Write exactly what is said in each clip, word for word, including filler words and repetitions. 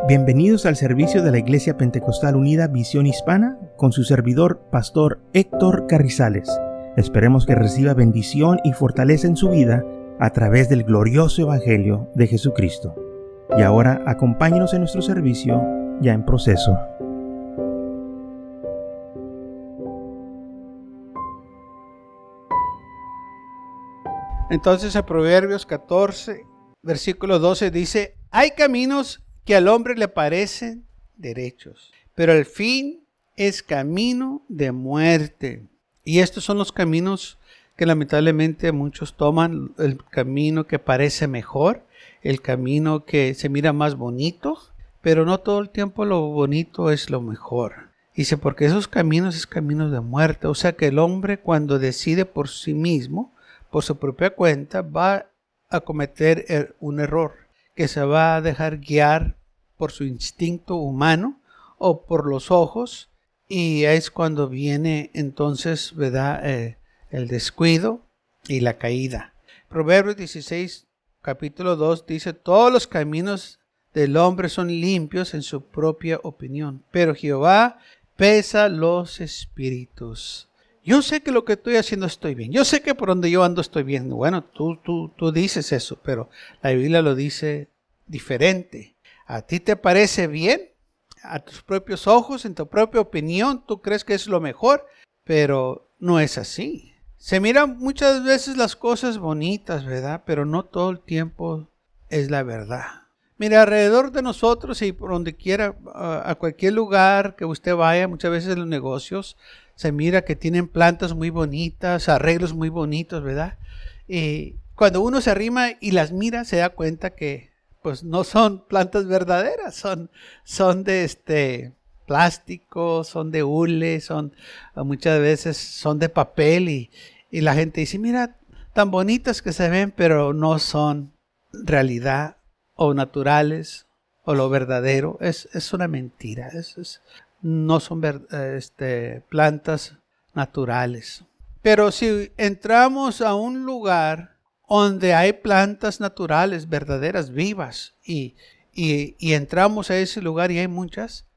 Bienvenidos al servicio de la Iglesia Pentecostal Unida Visión Hispana con su servidor, Pastor Héctor Carrizales. Esperemos que reciba bendición y fortaleza en su vida a través del glorioso Evangelio de Jesucristo. Y ahora acompáñenos en nuestro servicio ya en proceso. Entonces, a Proverbios catorce, versículo doce dice: hay caminos que al hombre le parecen derechos, pero el fin es camino de muerte. Y estos son los caminos que lamentablemente muchos toman: el camino que parece mejor, el camino que se mira más bonito, pero no todo el tiempo lo bonito es lo mejor. Dice, porque esos caminos es caminos de muerte. O sea que el hombre, cuando decide por sí mismo, por su propia cuenta, va a cometer un error, que se va a dejar guiar por su instinto humano o por los ojos, y es cuando viene entonces, ¿verdad?, eh, el descuido y la caída. Proverbios dieciséis, capítulo dos, dice: todos los caminos del hombre son limpios en su propia opinión, pero Jehová pesa los espíritus. Yo sé que lo que estoy haciendo estoy bien. Yo sé que por donde yo ando estoy bien. Bueno, tú, tú, tú dices eso, pero la Biblia lo dice diferente. ¿A ti te parece bien? A tus propios ojos, en tu propia opinión, tú crees que es lo mejor, pero no es así. Se miran muchas veces las cosas bonitas, ¿verdad? Pero no todo el tiempo es la verdad. Mira, alrededor de nosotros y por donde quiera, a cualquier lugar que usted vaya, muchas veces en los negocios, se mira que tienen plantas muy bonitas, arreglos muy bonitos, ¿verdad? Y cuando uno se arrima y las mira, se da cuenta que pues no son plantas verdaderas, son, son de este plástico, son de hule, son muchas veces son de papel, y, y la gente dice, mira, tan bonitas que se ven, pero no son realidad o naturales o lo verdadero. Es, es una mentira, es, es, no son ver, este, plantas naturales. Pero si entramos a un lugar donde hay plantas naturales, verdaderas, vivas, y, y, y entramos a ese lugar y hay muchas,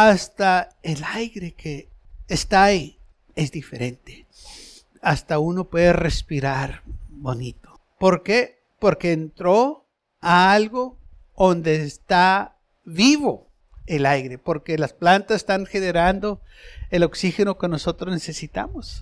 hasta el aire que está ahí es diferente. Hasta uno puede respirar bonito. ¿Por qué? Porque entró a algo donde está vivo el aire, porque las plantas están generando el oxígeno que nosotros necesitamos.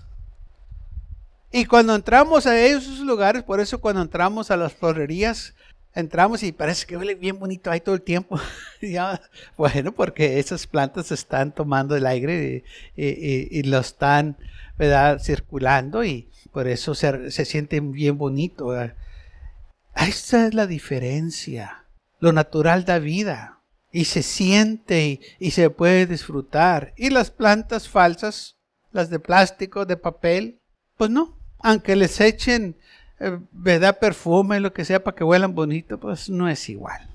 Y cuando entramos a esos lugares, por eso cuando entramos a las florerías, entramos y parece que huele bien bonito ahí todo el tiempo. Ya, bueno, porque esas plantas están tomando el aire y, y, y lo están, ¿verdad?, circulando, y por eso se, se sienten bien bonito. Esa es la diferencia. Lo natural da vida y se siente y, y se puede disfrutar. Y las plantas falsas, las de plástico, de papel, pues no. Aunque les echen, eh, ¿verdad?, perfume, lo que sea, para que huelan bonito, pues no es igual.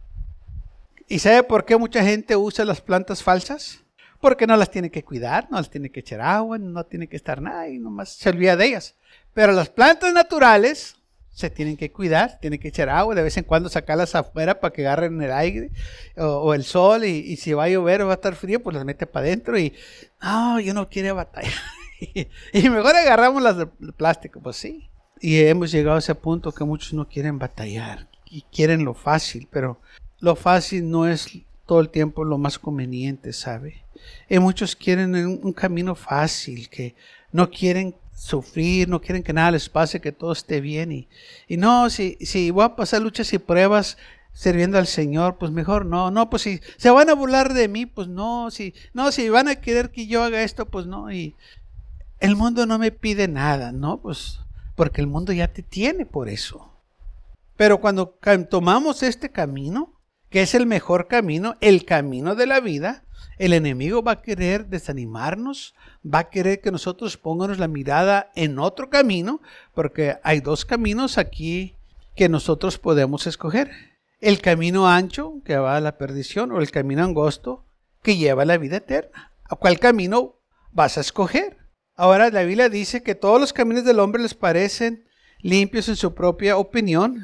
¿Y sabe por qué mucha gente usa las plantas falsas? Porque no las tiene que cuidar, no las tiene que echar agua, no tiene que estar nada y nomás se olvida de ellas. Pero las plantas naturales se tienen que cuidar, tienen que echar agua, de vez en cuando sacarlas afuera para que agarren el aire o, o el sol, y, y si va a llover o va a estar frío, pues las mete para adentro y no, yo no quiero batallar. Y mejor agarramos las de plástico, pues sí. Y hemos llegado a ese punto que muchos no quieren batallar y quieren lo fácil, pero lo fácil no es todo el tiempo lo más conveniente, ¿sabe? Y muchos quieren un, un camino fácil, que no quieren sufrir, no quieren que nada les pase, que todo esté bien. Y, y no, si, si voy a pasar luchas y pruebas sirviendo al Señor, pues mejor no. No, pues si se van a burlar de mí, pues no. Si, no, si van a querer que yo haga esto, pues no. Y el mundo no me pide nada, ¿no? Pues porque el mundo ya te tiene por eso. Pero cuando tomamos este camino, que es el mejor camino, el camino de la vida, el enemigo va a querer desanimarnos, va a querer que nosotros pongamos la mirada en otro camino, porque hay dos caminos aquí que nosotros podemos escoger. El camino ancho, que va a la perdición, o el camino angosto, que lleva a la vida eterna. ¿A cuál camino vas a escoger? Ahora la Biblia dice que todos los caminos del hombre les parecen limpios en su propia opinión.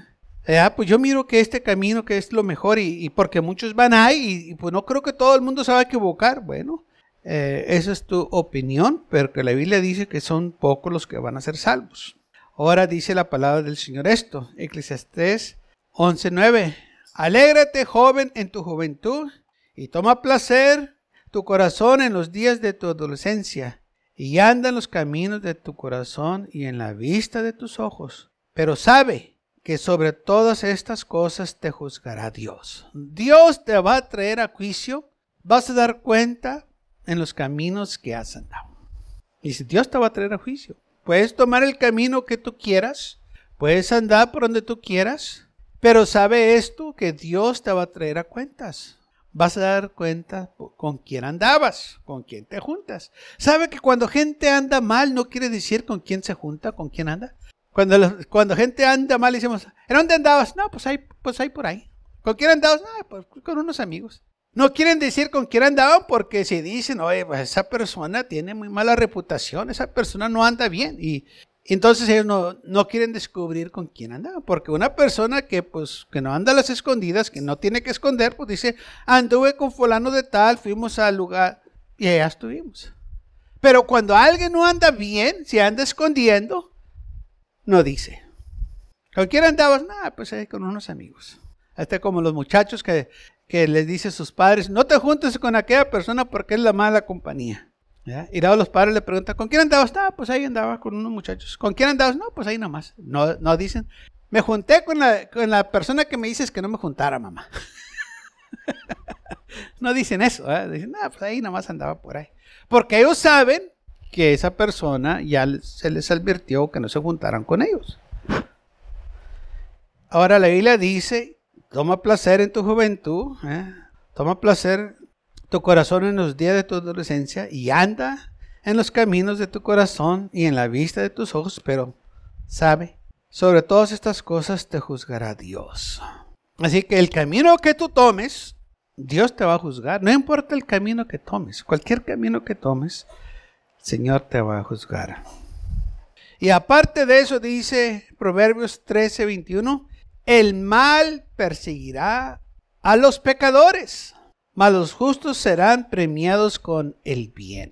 Eh, pues yo miro que este camino que es lo mejor y, y porque muchos van ahí y, y pues no creo que todo el mundo se va a equivocar. Bueno, eh, esa es tu opinión, pero que la Biblia dice que son pocos los que van a ser salvos. Ahora dice la palabra del Señor esto, Eclesiastés once nueve. Alégrate, joven, en tu juventud y toma placer tu corazón en los días de tu adolescencia y anda en los caminos de tu corazón y en la vista de tus ojos. Pero sabe que sobre todas estas cosas te juzgará Dios. Dios te va a traer a juicio. Vas a dar cuenta en los caminos que has andado. Y si Dios te va a traer a juicio, puedes tomar el camino que tú quieras. Puedes andar por donde tú quieras. Pero sabe esto, que Dios te va a traer a cuentas. Vas a dar cuenta con quién andabas, con quién te juntas. ¿Sabe que cuando gente anda mal no quiere decir con quién se junta, con quién anda? Cuando, los, cuando gente anda mal, decimos, ¿en dónde andabas? No, pues ahí, pues ahí por ahí. ¿Con quién andabas? No, pues con unos amigos. No quieren decir con quién andaban porque si dicen, oye, pues esa persona tiene muy mala reputación, esa persona no anda bien. Y, y entonces ellos no, no quieren descubrir con quién andaban. Porque una persona que, pues, que no anda a las escondidas, que no tiene que esconder, pues dice, anduve con fulano de tal, fuimos al lugar y allá estuvimos. Pero cuando alguien no anda bien, se anda escondiendo, no dice. ¿Con quién andabas? Nah, pues ahí con unos amigos. Hasta como los muchachos que, que les dicen a sus padres, no te juntes con aquella persona porque es la mala compañía. ¿Ya? Y luego los padres le preguntan, ¿con quién andabas? Ah, pues ahí andaba con unos muchachos. ¿Con quién andabas? No, pues ahí nomás. No, no dicen, me junté con la, con la persona que me dices que no me juntara, mamá. No dicen eso, ¿eh? Dicen, ah, pues ahí nomás andaba por ahí. Porque ellos saben que esa persona ya se les advirtió que no se juntaran con ellos. Ahora la Biblia dice, toma placer en tu juventud, ¿eh? Toma placer tu corazón en los días de tu adolescencia y anda en los caminos de tu corazón y en la vista de tus ojos, pero sabe, sobre todas estas cosas te juzgará Dios. Así que el camino que tú tomes, Dios te va a juzgar. No importa el camino que tomes, cualquier camino que tomes, el Señor te va a juzgar. Y aparte de eso dice Proverbios trece veintiuno, el mal perseguirá a los pecadores, mas los justos serán premiados con el bien.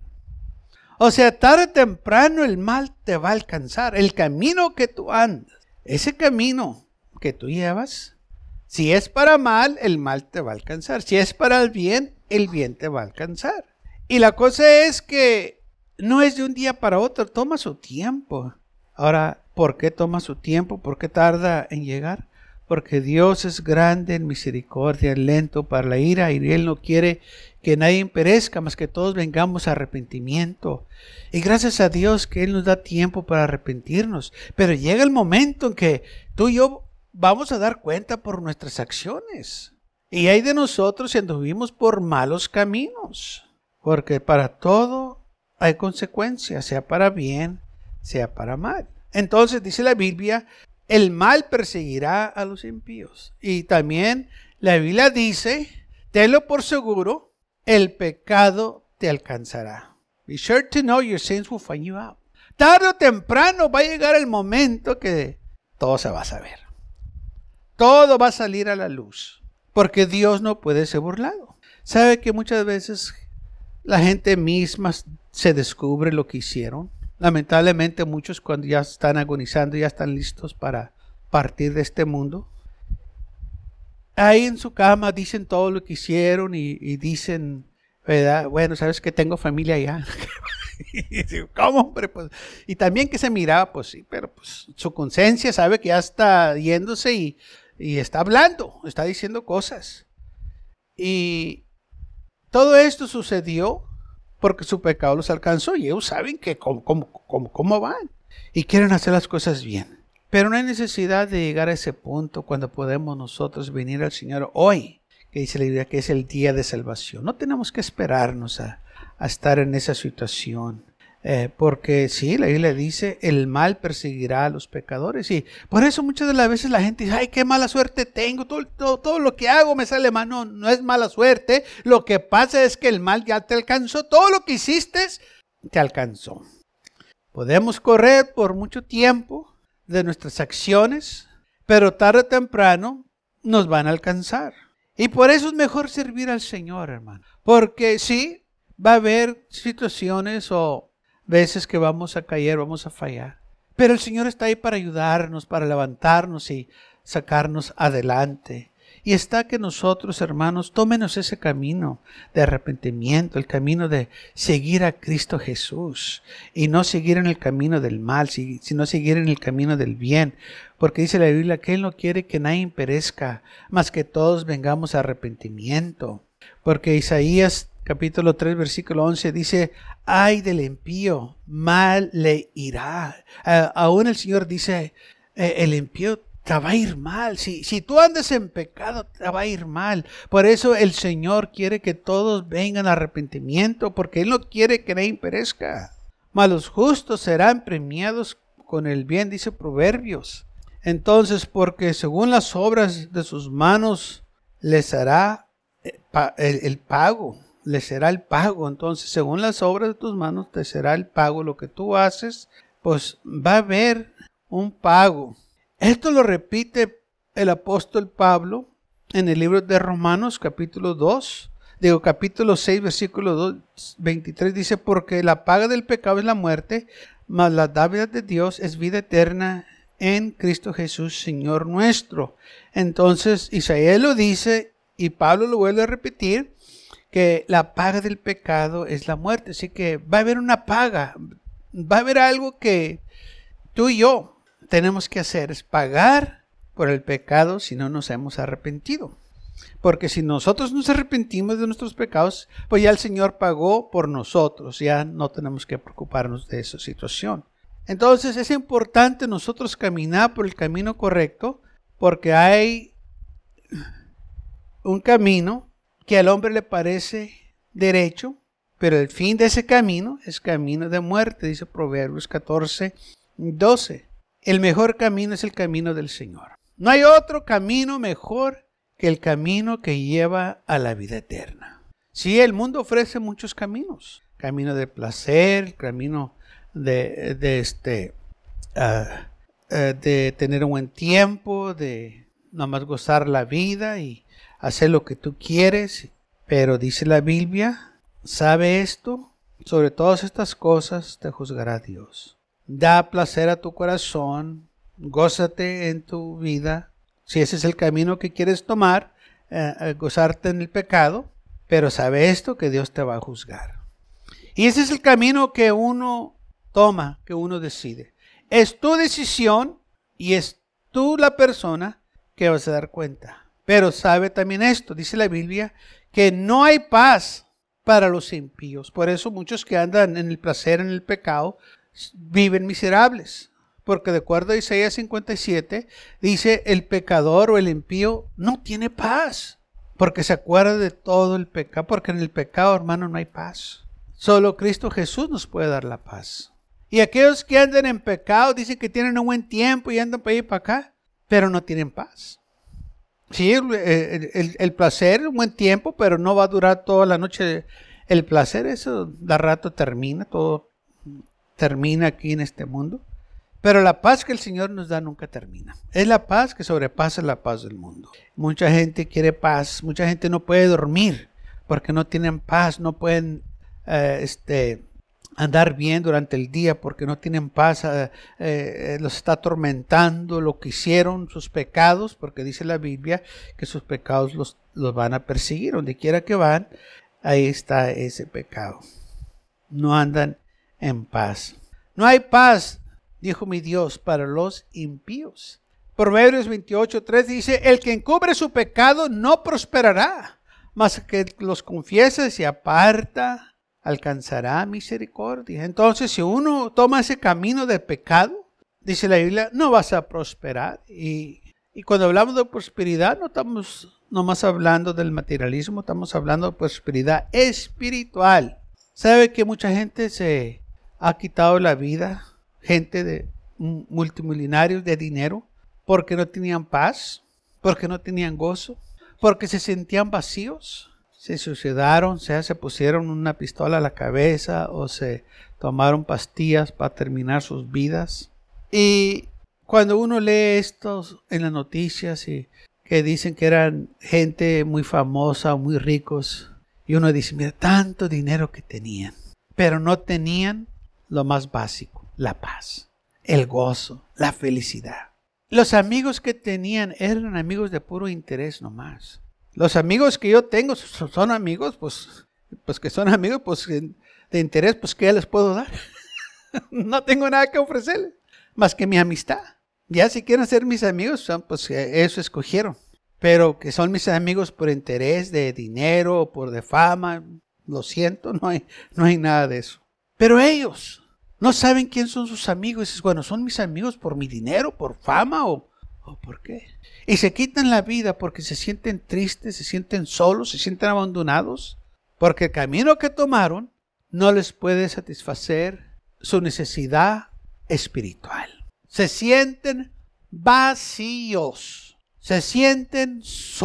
O sea, tarde o temprano el mal te va a alcanzar. El camino que tú andas, ese camino que tú llevas, si es para mal, el mal te va a alcanzar. Si es para el bien, el bien te va a alcanzar. Y la cosa es que no es de un día para otro, toma su tiempo. Ahora, ¿por qué toma su tiempo? ¿Por qué tarda en llegar? Porque Dios es grande en misericordia, lento para la ira, y Él no quiere que nadie perezca, más que todos vengamos a arrepentimiento. Y gracias a Dios que Él nos da tiempo para arrepentirnos. Pero llega el momento en que tú y yo vamos a dar cuenta por nuestras acciones. Y hay de nosotros si anduvimos por malos caminos. Porque para todo hay consecuencias, sea para bien, sea para mal. Entonces dice la Biblia, el mal perseguirá a los impíos. Y también la Biblia dice, tenlo por seguro, el pecado te alcanzará. Be sure to know your sins will find you out. Tarde o temprano va a llegar el momento que todo se va a saber. Todo va a salir a la luz. Porque Dios no puede ser burlado. ¿Sabe que muchas veces la gente misma se descubre lo que hicieron? Lamentablemente muchos cuando ya están agonizando, ya están listos para partir de este mundo. Ahí en su cama dicen todo lo que hicieron y, y dicen, ¿verdad? Bueno, sabes que tengo familia allá. Y digo, ¿cómo, hombre? Pues, y también que se miraba, pues sí, pero pues su conciencia sabe que ya está yéndose y, y está hablando, está diciendo cosas. Y todo esto sucedió porque su pecado los alcanzó y ellos saben que cómo, cómo, cómo, cómo van y quieren hacer las cosas bien. Pero no hay necesidad de llegar a ese punto cuando podemos nosotros venir al Señor hoy, que dice la Biblia que es el día de salvación. No tenemos que esperarnos a, a estar en esa situación. Eh, porque sí, la Biblia dice, el mal perseguirá a los pecadores. Y por eso muchas de las veces la gente dice, ay, qué mala suerte tengo, todo, todo, todo lo que hago me sale mal. No, no es mala suerte. Lo que pasa es que el mal ya te alcanzó. Todo lo que hiciste te alcanzó. Podemos correr por mucho tiempo de nuestras acciones, pero tarde o temprano nos van a alcanzar. Y por eso es mejor servir al Señor, hermano. Porque sí, va a haber situaciones o veces que vamos a caer, vamos a fallar. Pero el Señor está ahí para ayudarnos, para levantarnos y sacarnos adelante. Y está que nosotros, hermanos, tómenos ese camino de arrepentimiento, el camino de seguir a Cristo Jesús. Y no seguir en el camino del mal, sino seguir en el camino del bien. Porque dice la Biblia que Él no quiere que nadie perezca, mas que todos vengamos a arrepentimiento. Porque Isaías capítulo tres, versículo once dice, ay del impío, mal le irá. Uh, aún el Señor dice, eh, el impío te va a ir mal. Si, si tú andas en pecado, te va a ir mal. Por eso el Señor quiere que todos vengan a arrepentimiento, porque Él no quiere que nadie perezca. Mas los justos serán premiados con el bien, dice Proverbios. Entonces, porque según las obras de sus manos les hará el, el pago. Les será el pago. Entonces, según las obras de tus manos, te será el pago. Lo que tú haces, pues va a haber un pago. Esto lo repite el apóstol Pablo en el libro de Romanos, capítulo dos. Digo, capítulo seis, versículo dos, veintitrés, dice, porque la paga del pecado es la muerte, mas la dádiva de Dios es vida eterna en Cristo Jesús, Señor nuestro. Entonces, Isaías lo dice y Pablo lo vuelve a repetir, que la paga del pecado es la muerte. Así que va a haber una paga, va a haber algo que tú y yo tenemos que hacer, es pagar por el pecado si no nos hemos arrepentido. Porque si nosotros nos arrepentimos de nuestros pecados, pues ya el Señor pagó por nosotros, ya no tenemos que preocuparnos de esa situación. Entonces es importante nosotros caminar por el camino correcto, porque hay un camino que al hombre le parece derecho, pero el fin de ese camino es camino de muerte, dice Proverbios catorce, doce. El mejor camino es el camino del Señor. No hay otro camino mejor que el camino que lleva a la vida eterna. Sí, el mundo ofrece muchos caminos. Camino de placer, camino de, de, este, uh, uh, de tener un buen tiempo, de nomás gozar la vida y hacer lo que tú quieres. Pero dice la Biblia, ¿sabe esto? Sobre todas estas cosas te juzgará Dios. Da placer a tu corazón, gózate en tu vida. Si ese es el camino que quieres tomar, eh, gozarte en el pecado, pero sabe esto, que Dios te va a juzgar. Y ese es el camino que uno toma, que uno decide. Es tu decisión y es tú la persona que vas a dar cuenta. Pero sabe también esto, dice la Biblia, que no hay paz para los impíos. Por eso muchos que andan en el placer, en el pecado, viven miserables. Porque de acuerdo a Isaías cincuenta y siete, dice el pecador o el impío no tiene paz. Porque se acuerda de todo el pecado. Porque en el pecado, hermano, no hay paz. Solo Cristo Jesús nos puede dar la paz. Y aquellos que andan en pecado dicen que tienen un buen tiempo y andan para allá y para acá, pero no tienen paz. Sí, el, el, el placer, un buen tiempo, pero no va a durar toda la noche. El placer, eso de rato termina, todo termina aquí en este mundo. Pero la paz que el Señor nos da nunca termina. Es la paz que sobrepasa la paz del mundo. Mucha gente quiere paz, mucha gente no puede dormir porque no tienen paz, no pueden eh, este, andar bien durante el día porque no tienen paz, eh, eh, los está atormentando lo que hicieron, sus pecados, porque dice la Biblia que sus pecados los, los van a perseguir. Donde quiera que van, ahí está ese pecado. No andan en paz. No hay paz, dijo mi Dios, para los impíos. Proverbios veintiocho, tres dice, el que encubre su pecado no prosperará, mas que los confiese y se aparta, alcanzará misericordia. Entonces, si uno toma ese camino de pecado, dice la Biblia, no vas a prosperar. Y, y cuando hablamos de prosperidad, no estamos nomás hablando del materialismo, estamos hablando de prosperidad espiritual. ¿Sabe que mucha gente se ha quitado la vida? Gente de multimillonarios de dinero, porque no tenían paz, porque no tenían gozo, porque se sentían vacíos, se suicidaron, sea, se pusieron una pistola a la cabeza o se tomaron pastillas para terminar sus vidas. Y cuando uno lee estos en las noticias y que dicen que eran gente muy famosa, muy ricos, y uno dice, mira, tanto dinero que tenían, pero no tenían lo más básico, la paz, el gozo, la felicidad. Los amigos que tenían eran amigos de puro interés nomás. Los amigos que yo tengo son, son amigos, pues, pues que son amigos pues, de interés, pues ¿qué les puedo dar? No tengo nada que ofrecerles, más que mi amistad. Ya si quieren ser mis amigos, pues eso escogieron. Pero que son mis amigos por interés de dinero o por de fama, lo siento, no hay, no hay nada de eso. Pero ellos no saben quién son sus amigos. Y dices, bueno, ¿son mis amigos por mi dinero, por fama o, o por qué? Y se quitan la vida porque se sienten tristes, se sienten solos, se sienten abandonados. Porque el camino que tomaron no les puede satisfacer su necesidad espiritual. Se sienten vacíos, se sienten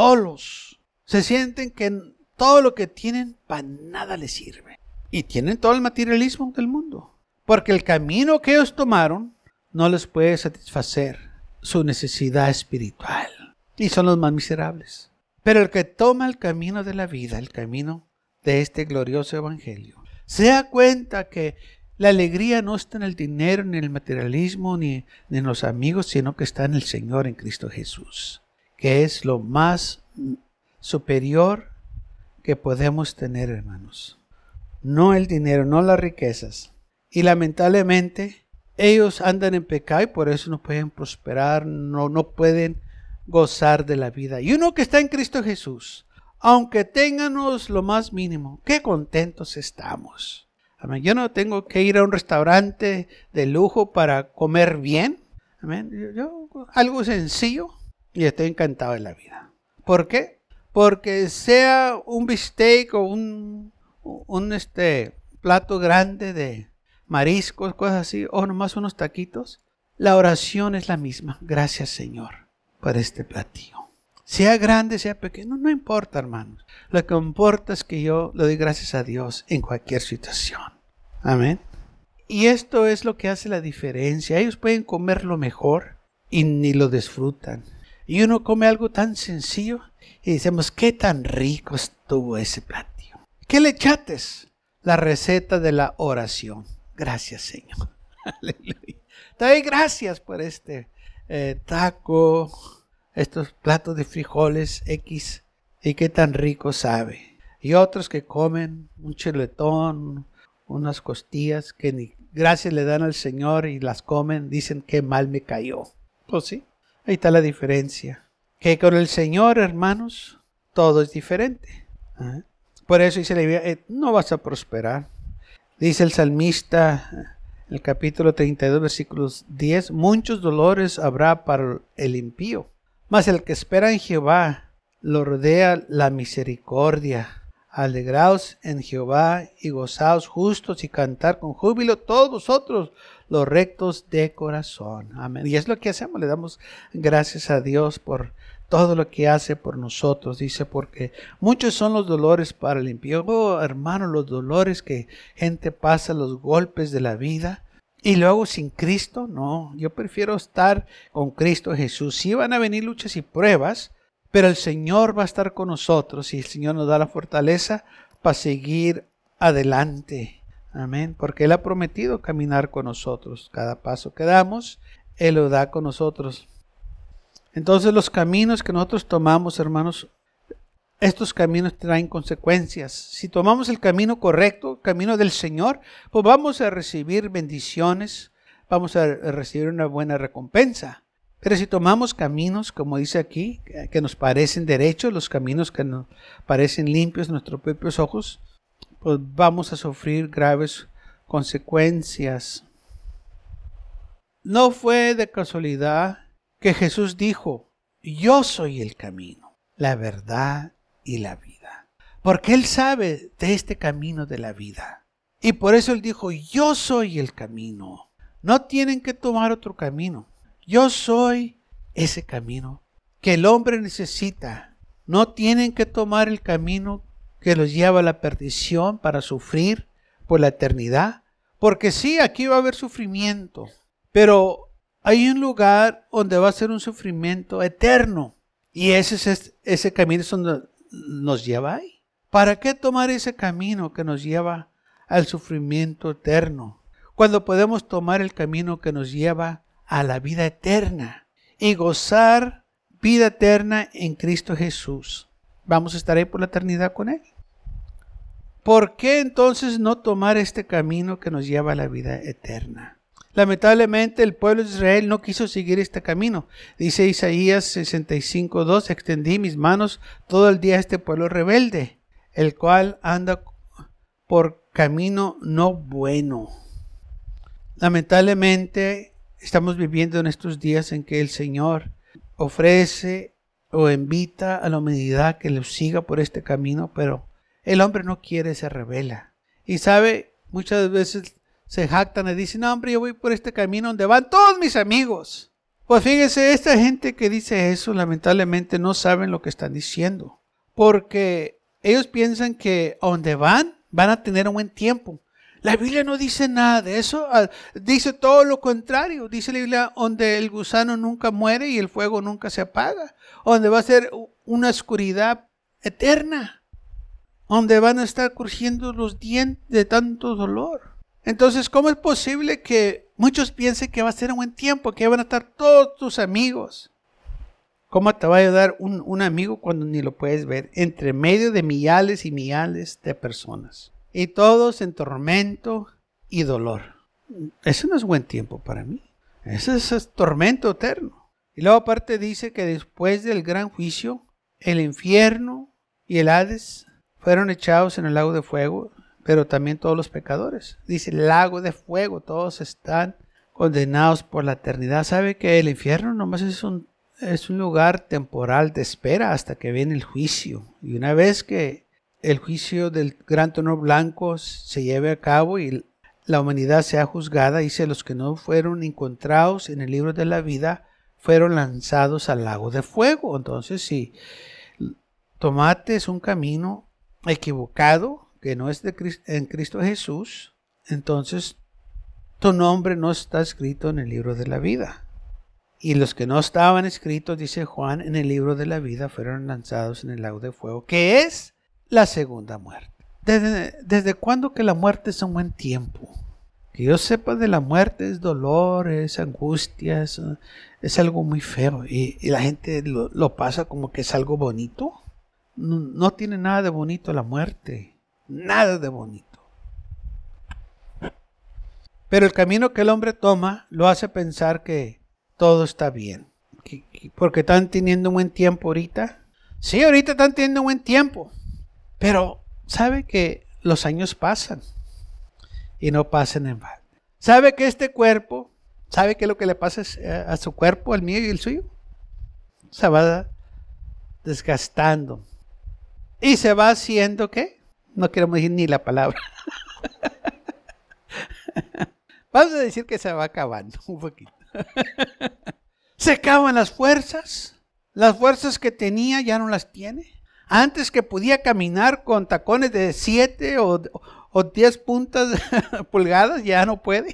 solos, se sienten que todo lo que tienen para nada les sirve. Y tienen todo el materialismo del mundo, porque el camino que ellos tomaron no les puede satisfacer su necesidad espiritual. Y son los más miserables. Pero el que toma el camino de la vida, el camino de este glorioso evangelio, se da cuenta que la alegría no está en el dinero, ni en el materialismo, ni, ni en los amigos, sino que está en el Señor, en Cristo Jesús, que es lo más superior que podemos tener, hermanos. No el dinero, no las riquezas. Y lamentablemente, ellos andan en pecado y por eso no pueden prosperar, no, no pueden gozar de la vida. Y uno que está en Cristo Jesús, aunque ténganos lo más mínimo, qué contentos estamos. Amén. Yo no tengo que ir a un restaurante de lujo para comer bien. Amén. Yo, yo, algo sencillo y estoy encantado de la vida. ¿Por qué? Porque sea un bistec o un, un este, plato grande de mariscos, cosas así, o nomás unos taquitos, la oración es la misma. Gracias, Señor, por este platillo. Sea grande, sea pequeño, no importa, hermanos. Lo que importa es que yo le doy gracias a Dios en cualquier situación. Amén. Y esto es lo que hace la diferencia. Ellos pueden comer lo mejor y ni lo disfrutan. Y uno come algo tan sencillo y decimos, qué tan rico estuvo ese platillo. ¿Qué le echates? La receta de la oración. Gracias, Señor. Aleluya. Te doy gracias por este eh, taco, estos platos de frijoles X, y qué tan rico sabe. Y otros que comen un chuletón, unas costillas que ni gracias le dan al Señor y las comen, dicen qué mal me cayó. Pues sí, ahí está la diferencia. Que con el Señor, hermanos, todo es diferente. ¿Eh? Por eso dice la Biblia, eh, no vas a prosperar. Dice el salmista, en el capítulo treinta y dos, versículos diez, muchos dolores habrá para el impío, mas el que espera en Jehová lo rodea la misericordia. Alegraos en Jehová y gozaos justos y cantar con júbilo todos vosotros los rectos de corazón. Amén. Y es lo que hacemos, le damos gracias a Dios por todo lo que hace por nosotros. Dice, porque muchos son los dolores para el impío. Oh, hermano, los dolores que gente pasa, los golpes de la vida. Y luego sin Cristo, no, yo prefiero estar con Cristo Jesús. Sí van a venir luchas y pruebas, pero el Señor va a estar con nosotros y el Señor nos da la fortaleza para seguir adelante. Amén. Porque Él ha prometido caminar con nosotros. Cada paso que damos, Él lo da con nosotros. Entonces los caminos que nosotros tomamos, hermanos, estos caminos traen consecuencias. Si tomamos el camino correcto, el camino del Señor, pues vamos a recibir bendiciones, vamos a recibir una buena recompensa. Pero si tomamos caminos, como dice aquí, que nos parecen derechos, los caminos que nos parecen limpios a nuestros propios ojos, pues vamos a sufrir graves consecuencias. No fue de casualidad que Jesús dijo, yo soy el camino, la verdad y la vida. Porque Él sabe de este camino de la vida. Y por eso Él dijo, yo soy el camino. No tienen que tomar otro camino. Yo soy ese camino que el hombre necesita. No tienen que tomar el camino que los lleva a la perdición para sufrir por la eternidad. Porque sí, aquí va a haber sufrimiento. Pero hay un lugar donde va a ser un sufrimiento eterno. Y ese, es, ese camino es donde nos lleva ahí. ¿Para qué tomar ese camino que nos lleva al sufrimiento eterno, cuando podemos tomar el camino que nos lleva a la vida eterna y gozar vida eterna en Cristo Jesús? Vamos a estar ahí por la eternidad con Él. ¿Por qué entonces no tomar este camino que nos lleva a la vida eterna? Lamentablemente el pueblo de Israel no quiso seguir este camino. Dice Isaías sesenta y cinco dos, extendí mis manos todo el día a este pueblo rebelde, el cual anda por camino no bueno. Lamentablemente estamos viviendo en estos días en que el Señor ofrece o invita a la humanidad que lo siga por este camino, pero el hombre no quiere, se revela. Y sabe, muchas veces se jactan y dicen, no hombre, yo voy por este camino donde van todos mis amigos. Pues fíjese, esta gente que dice eso lamentablemente no saben lo que están diciendo, porque ellos piensan que a donde van, van a tener un buen tiempo. La Biblia no dice nada de eso, dice todo lo contrario. Dice la Biblia donde el gusano nunca muere y el fuego nunca se apaga, donde va a ser una oscuridad eterna, donde van a estar crujiendo los dientes de tanto dolor. Entonces, ¿cómo es posible que muchos piensen que va a ser un buen tiempo, que van a estar todos tus amigos? ¿Cómo te va a ayudar un, un amigo cuando ni lo puedes ver? Entre medio de millares y millares de personas. Y todos en tormento y dolor. Eso no es buen tiempo para mí. Eso es, es tormento eterno. Y luego aparte dice que después del gran juicio, el infierno y el Hades fueron echados en el lago de fuego, pero también todos los pecadores. Dice lago de fuego, todos están condenados por la eternidad. ¿Sabe que el infierno nomás es un, es un lugar temporal de espera hasta que viene el juicio? Y una vez que el juicio del gran trono blanco se lleve a cabo y la humanidad sea juzgada, dice, los que no fueron encontrados en el libro de la vida fueron lanzados al lago de fuego. Entonces, si tomaste un camino equivocado, que no es de Cristo, en Cristo Jesús, entonces tu nombre no está escrito en el libro de la vida. Y los que no estaban escritos, dice Juan, en el libro de la vida fueron lanzados en el lago de fuego, que es la segunda muerte. ¿Desde, desde cuándo que la muerte es un buen tiempo? Que yo sepa, de la muerte es dolor, es angustia, es, es algo muy feo. Y, y la gente lo, lo pasa como que es algo bonito. No, no tiene nada de bonito la muerte. Nada de bonito. Pero el camino que el hombre toma lo hace pensar que todo está bien. Que, que porque están teniendo un buen tiempo ahorita. Sí, ahorita están teniendo un buen tiempo. Pero sabe que los años pasan y no pasan en balde. Sabe que este cuerpo, sabe que lo que le pasa a su cuerpo, al mío y el suyo, se va desgastando. Y se va haciendo, ¿qué? No queremos decir ni la palabra. Vamos a decir que se va acabando un poquito. Se acaban las fuerzas. Las fuerzas que tenía ya no las tiene. Antes que podía caminar con tacones de siete o, o diez puntas pulgadas, ya no puede.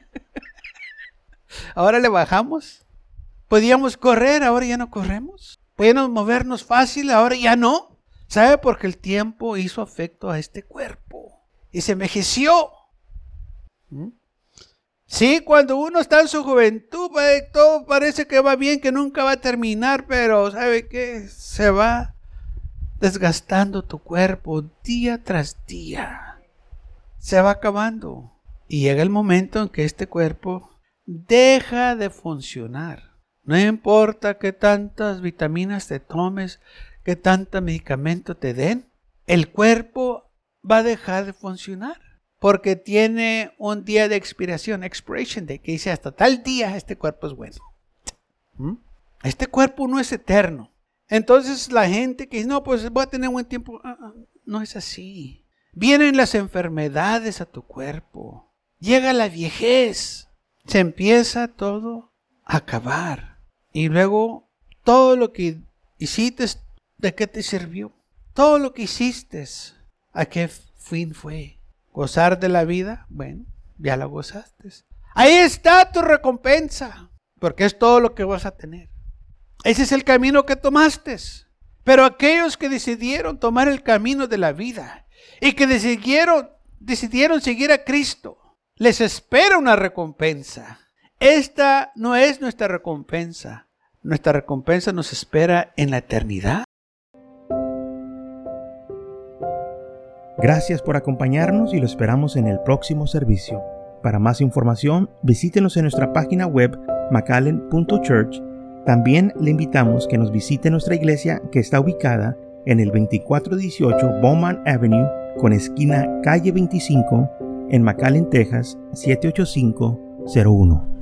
Ahora le bajamos. Podíamos correr, ahora ya no corremos. Podíamos movernos fácil, ahora ya no. ¿Sabe? Porque el tiempo hizo afecto a este cuerpo y se envejeció. ¿Mm? Sí, cuando uno está en su juventud, todo parece que va bien, que nunca va a terminar, pero ¿sabe qué? Se va desgastando tu cuerpo día tras día. Se va acabando. Y llega el momento en que este cuerpo deja de funcionar. No importa qué tantas vitaminas te tomes, qué tanto medicamento te den, el cuerpo va a dejar de funcionar. Porque tiene un día de expiración, expiration day, que dice hasta tal día este cuerpo es bueno. ¿Mm? Este cuerpo no es eterno. Entonces la gente que dice, no, pues voy a tener buen tiempo. Ah, ah, no es así. Vienen las enfermedades a tu cuerpo. Llega la viejez. Se empieza todo a acabar. Y luego todo lo que hiciste, ¿de qué te sirvió? Todo lo que hiciste, ¿a qué fin fue? ¿Gozar de la vida? Bueno, ya la gozaste. Ahí está tu recompensa. porque es todo lo que vas a tener. Ese es el camino que tomaste. Pero aquellos que decidieron tomar el camino de la vida y que decidieron, decidieron seguir a Cristo, les espera una recompensa. Esta no es nuestra recompensa. Nuestra recompensa nos espera en la eternidad. Gracias por acompañarnos y lo esperamos en el próximo servicio. Para más información, visítenos en nuestra página web macallen punto church. También le invitamos que nos visite nuestra iglesia que está ubicada en el veinticuatro dieciocho Bowman Avenue con esquina calle veinticinco en McAllen, Texas siete ocho cinco cero uno.